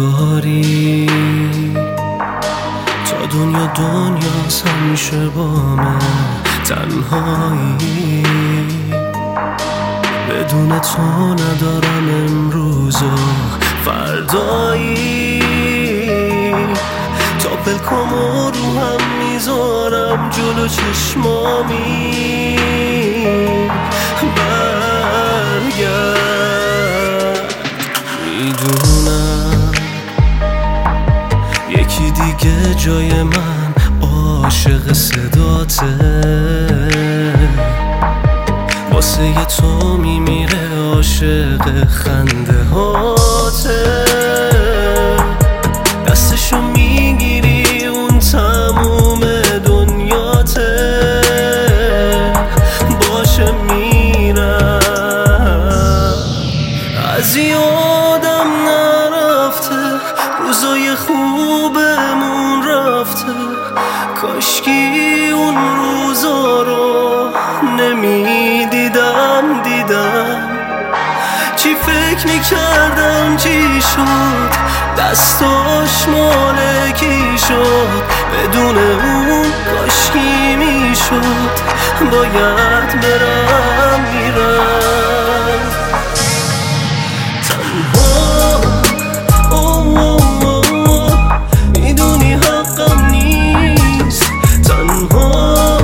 نداری، تا دنیاست همیشه با من تنهایی. بدون تو ندارم امروز و فردایی. تا پلکامو رو هم میذارم جلو چشمامی. برگرد، میدونم یکی دیگه جای من عاشق صداته. واسه تو میمیره عاشق خنده هاته. دستشو میگیری اون تموم دنیاته. باشه میرم، از یادم نرفته روزای خوبمون رفته. کاشکی اون روزا رو نمیدیدم. چی فکر میکردم چی شد، دستاش مال کی شد. بدون اون کاشکی میشد، باید برم میرم تنها. میدونی حقم نیست تنها.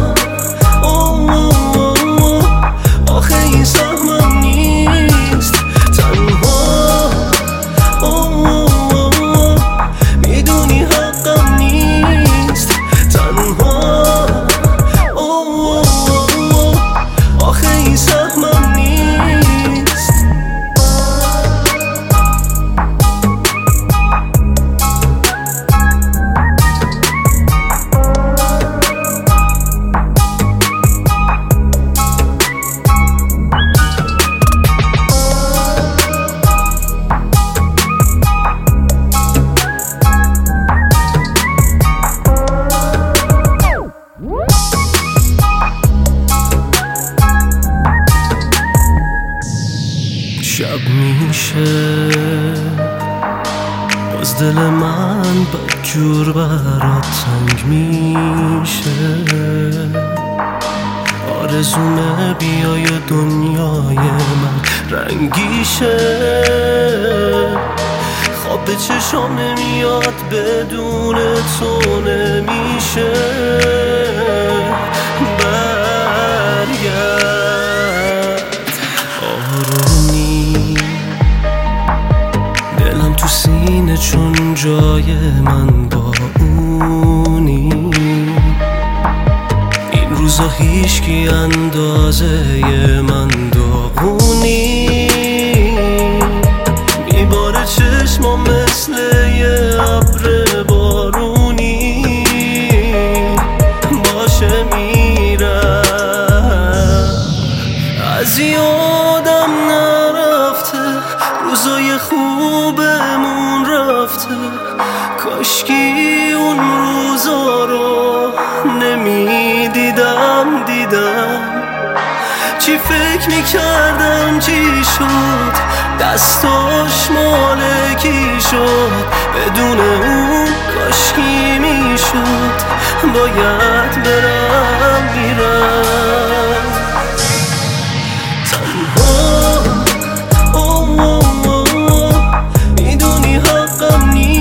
آخه این سهمم نیست تنها. میدونی حقم نیست تنها. آخه این سهمم نیست. شب میشه باز دل من بدجور برات تنگ میشه. آرزومه بیای دنیای من رنگیشه. خواب به چشام نمیاد بدون تو نمیشه. برگرد آرومی، دلم تو سینه چون جای من با اونی. این روزا هیچکی اندازه من داغونی. میباره چشمام مثل یه ابر بارونی. باشه میرم، از یادم نرفته روزای خوبمون رفته. کاشکی اون روزا رو نمیدیدم. چی فکر میکردم چی شد، دستاش مال کی شد. بدون اون کاشکی میشد، باید برم میرم تنها. میدونی حقم نیست